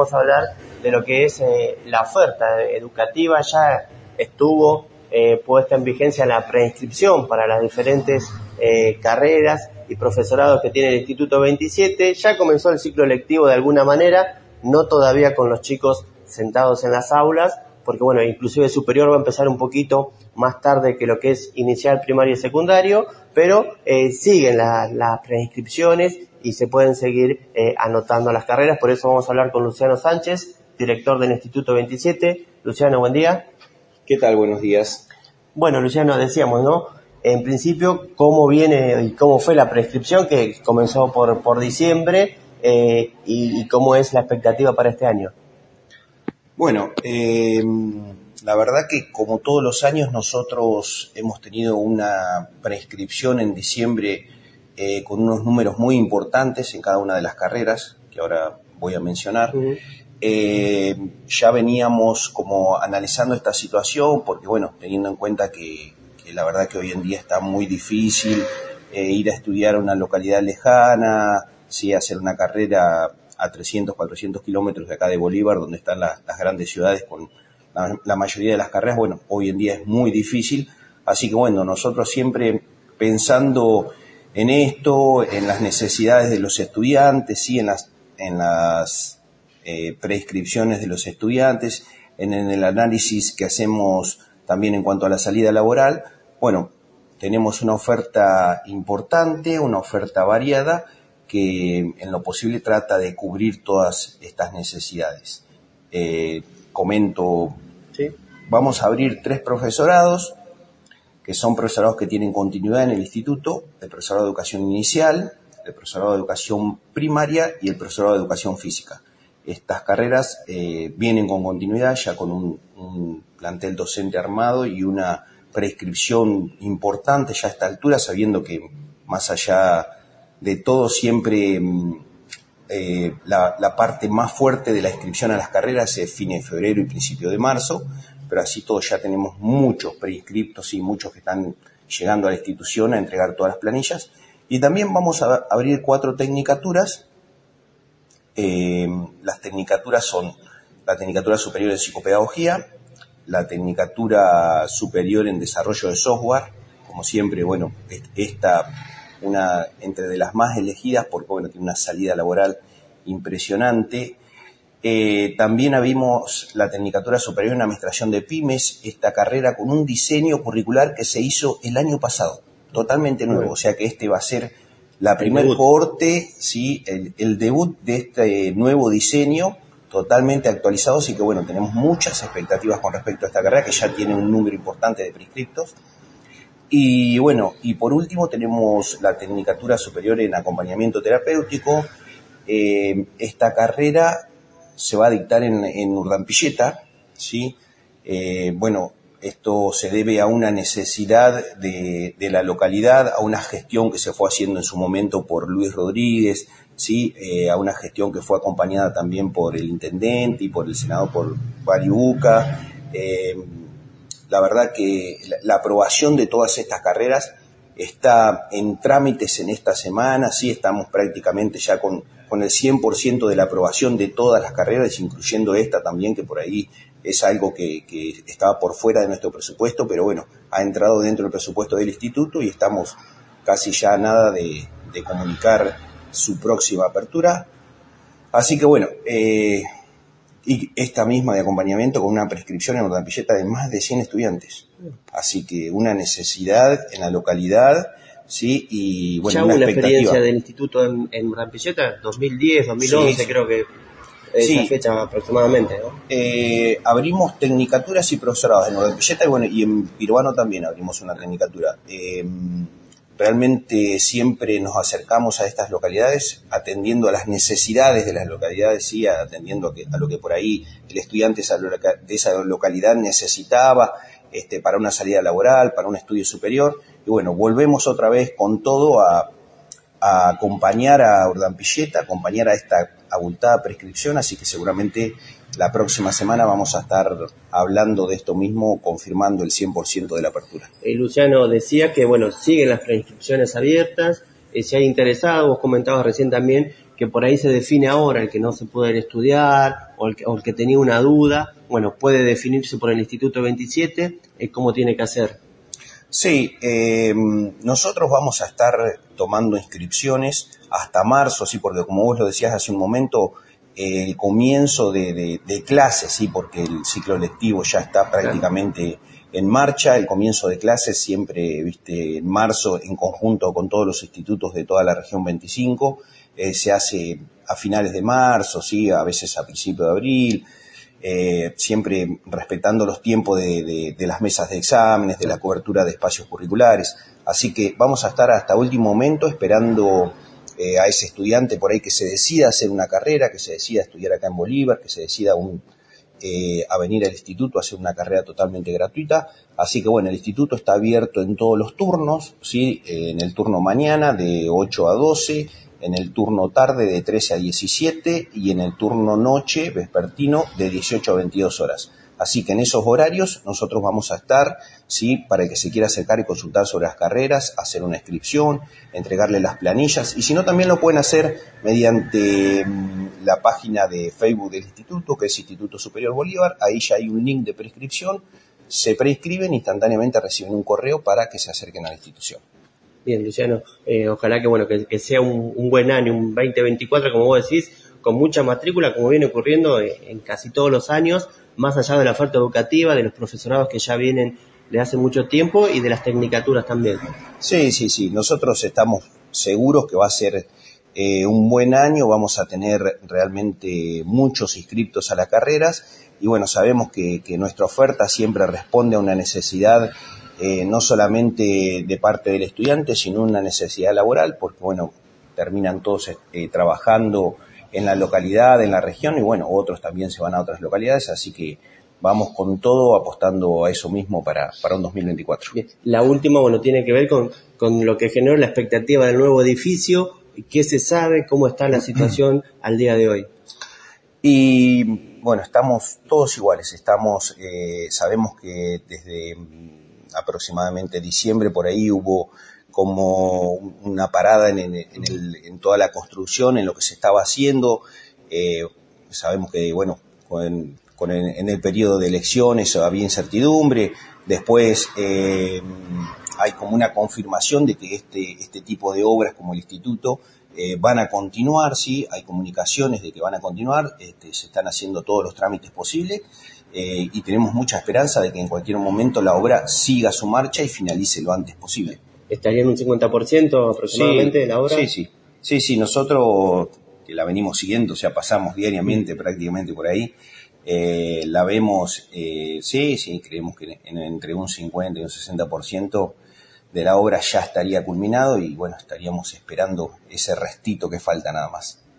vamos a hablar de lo que es la oferta educativa. Ya estuvo puesta en vigencia la preinscripción para las diferentes carreras y profesorados que tiene el Instituto 27. Ya comenzó el ciclo lectivo de alguna manera, no todavía con los chicos sentados en las aulas, porque bueno, inclusive superior va a empezar un poquito más tarde que lo que es inicial, primario y secundario, pero siguen las preinscripciones y se pueden seguir anotando las carreras. Por eso vamos a hablar con Luciano Sánchez, director del Instituto 27. Luciano, buen día. ¿Qué tal? Buenos días. Bueno, Luciano, decíamos, ¿no? En principio, ¿cómo viene y cómo fue la prescripción que comenzó por diciembre y cómo es la expectativa para este año? Bueno, la verdad que como todos los años nosotros hemos tenido una prescripción en diciembre con unos números muy importantes en cada una de las carreras que ahora voy a mencionar. Uh-huh. Ya veníamos como analizando esta situación porque, bueno, teniendo en cuenta que la verdad que hoy en día está muy difícil ir a estudiar a una localidad lejana, sí, hacer una carrera a 300, 400 kilómetros de acá de Bolívar, donde están las grandes ciudades con la mayoría de las carreras. Bueno, hoy en día es muy difícil, así que bueno, nosotros siempre pensando en esto, en las necesidades de los estudiantes, sí, en las prescripciones de los estudiantes, en el análisis que hacemos también en cuanto a la salida laboral. Bueno, tenemos una oferta importante, una oferta variada, que en lo posible trata de cubrir todas estas necesidades. Comento, ¿sí? Vamos a abrir 3 profesorados, que son profesorados que tienen continuidad en el instituto: el profesorado de educación inicial, el profesorado de educación primaria y el profesorado de educación física. Estas carreras vienen con continuidad, ya con un plantel docente armado y una prescripción importante ya a esta altura, sabiendo que más allá de todo siempre la parte más fuerte de la inscripción a las carreras es fines de febrero y principio de marzo, pero así todo ya tenemos muchos preinscriptos y muchos que están llegando a la institución a entregar todas las planillas. Y también vamos a abrir 4 tecnicaturas. Las tecnicaturas son la Tecnicatura Superior en Psicopedagogía, la Tecnicatura Superior en Desarrollo de Software, como siempre, bueno, esta una entre de las más elegidas porque, bueno, tiene una salida laboral impresionante. También abrimos la Tecnicatura Superior en Administración de Pymes, esta carrera con un diseño curricular que se hizo el año pasado, totalmente nuevo, o sea que este va a ser la primer cohorte, sí, el debut de este nuevo diseño totalmente actualizado, así que bueno, tenemos muchas expectativas con respecto a esta carrera que ya tiene un número importante de prescriptos. Y bueno, y por último tenemos la Tecnicatura Superior en Acompañamiento Terapéutico. Esta carrera se va a dictar en Urdampilleta, ¿sí? Bueno, esto se debe a una necesidad de la localidad, a una gestión que se fue haciendo en su momento por Luis Rodríguez, ¿sí? A una gestión que fue acompañada también por el intendente y por el senador, por Bariuca. La verdad que la aprobación de todas estas carreras está en trámites en esta semana, sí, estamos prácticamente ya con el 100% de la aprobación de todas las carreras, incluyendo esta también, que por ahí es algo que estaba por fuera de nuestro presupuesto, pero bueno, ha entrado dentro del presupuesto del instituto y estamos casi ya a nada de comunicar su próxima apertura. Así que bueno, y esta misma de acompañamiento con una prescripción en Urdampilleta de más de 100 estudiantes. Así que una necesidad en la localidad, sí, y bueno, ya una hubo una expectativa. Experiencia del instituto en Urdampilleta, 2010, 2011, sí. Creo que esa fecha aproximadamente, ¿no? Abrimos tecnicaturas y profesorados en Urdampilleta y bueno, y en Piruano también abrimos una tecnicatura. Realmente siempre nos acercamos a estas localidades atendiendo a las necesidades de las localidades, sí, atendiendo a lo que por ahí el estudiante de esa localidad necesitaba para una salida laboral, para un estudio superior. Y bueno, volvemos otra vez con todo a acompañar a Urdampilleta, acompañar a esta abultada prescripción, así que seguramente la próxima semana vamos a estar hablando de esto mismo, confirmando el 100% de la apertura. Luciano decía que, bueno, siguen las preinscripciones abiertas, si hay interesados, vos comentabas recién también que por ahí se define ahora, el que no se puede estudiar o el que tenía una duda, bueno, puede definirse por el Instituto 27, cómo tiene que hacer. Sí, nosotros vamos a estar tomando inscripciones hasta marzo, sí, porque como vos lo decías hace un momento, el comienzo de clases, sí, porque el ciclo lectivo ya está prácticamente en marcha, el comienzo de clases siempre, viste, en marzo, en conjunto con todos los institutos de toda la región 25, se hace a finales de marzo, sí, a veces a principios de abril, siempre respetando los tiempos de las mesas de exámenes, de la cobertura de espacios curriculares. Así que vamos a estar hasta último momento esperando a ese estudiante por ahí que se decida hacer una carrera, que se decida estudiar acá en Bolívar, que se decida a venir al instituto a hacer una carrera totalmente gratuita. Así que bueno, el instituto está abierto en todos los turnos, ¿sí? En el turno mañana de 8 a 12, en el turno tarde de 13 a 17 y en el turno noche vespertino de 18 a 22 horas. Así que en esos horarios nosotros vamos a estar, ¿sí? Para el que se quiera acercar y consultar sobre las carreras, hacer una inscripción, entregarle las planillas, y si no también lo pueden hacer mediante la página de Facebook del instituto, que es Instituto Superior Bolívar. Ahí ya hay un link de prescripción, se preinscriben, instantáneamente reciben un correo para que se acerquen a la institución. Bien, Luciano, ojalá que bueno que sea un buen año, un 2024, como vos decís, con mucha matrícula, como viene ocurriendo en casi todos los años, más allá de la oferta educativa, de los profesorados que ya vienen de hace mucho tiempo y de las tecnicaturas también. Sí, nosotros estamos seguros que va a ser un buen año, vamos a tener realmente muchos inscriptos a las carreras y bueno, sabemos que nuestra oferta siempre responde a una necesidad no solamente de parte del estudiante, sino una necesidad laboral, porque bueno, terminan todos trabajando en la localidad, en la región, y bueno, otros también se van a otras localidades, así que vamos con todo apostando a eso mismo para un 2024. Bien. La última, bueno, tiene que ver con lo que generó la expectativa del nuevo edificio. ¿Qué se sabe? ¿Cómo está la situación al día de hoy? Y bueno, estamos todos iguales, sabemos que desde aproximadamente diciembre por ahí hubo como una parada en toda la construcción, en lo que se estaba haciendo. Sabemos que, bueno, en el periodo de elecciones había incertidumbre. Después hay como una confirmación de que este tipo de obras como el instituto van a continuar, sí, hay comunicaciones de que van a continuar, se están haciendo todos los trámites posibles. Y tenemos mucha esperanza de que en cualquier momento la obra siga su marcha y finalice lo antes posible. ¿Estaría en un 50% aproximadamente de la obra? Sí, nosotros que la venimos siguiendo, o sea, pasamos diariamente prácticamente por ahí, la vemos, creemos que entre un 50 y un 60% de la obra ya estaría culminado y bueno, estaríamos esperando ese restito que falta nada más.